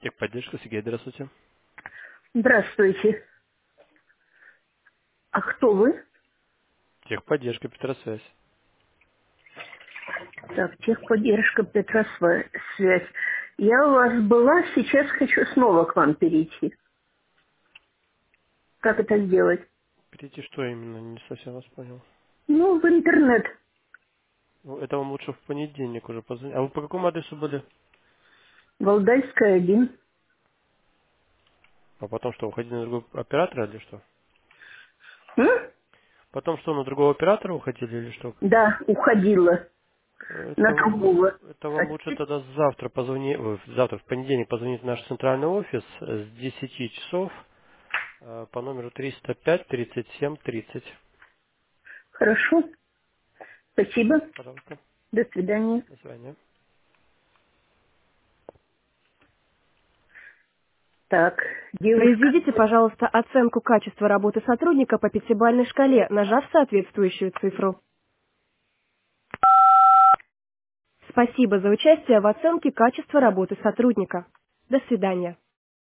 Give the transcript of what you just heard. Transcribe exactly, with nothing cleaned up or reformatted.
Техподдержка, Сергей, здравствуйте. Здравствуйте. А кто вы? Техподдержка, Петросвязь. Так, техподдержка Петросвязь. Я у вас была, сейчас хочу снова к вам перейти. Как это сделать? Перейти что именно? Не совсем вас понял. Ну, в интернет. Ну, это вам лучше в понедельник уже позвонить. А вы по какому адресу были? Валдайская, один. А потом что, уходили на другого оператора или что? М? Потом что, на другого оператора уходили или что? Да, уходила Это, на другого. это А вам лучше теперь тогда завтра позвонить, завтра в понедельник позвонить в наш центральный офис с десяти часов э, по номеру триста пять тридцать семь тридцать. хорошо. Спасибо. Пожалуйста. До свидания. До свидания. Так, девушка. Произведите, пожалуйста, оценку качества работы сотрудника по пятибалльной шкале, нажав соответствующую цифру. Спасибо за участие в оценке качества работы сотрудника. До свидания.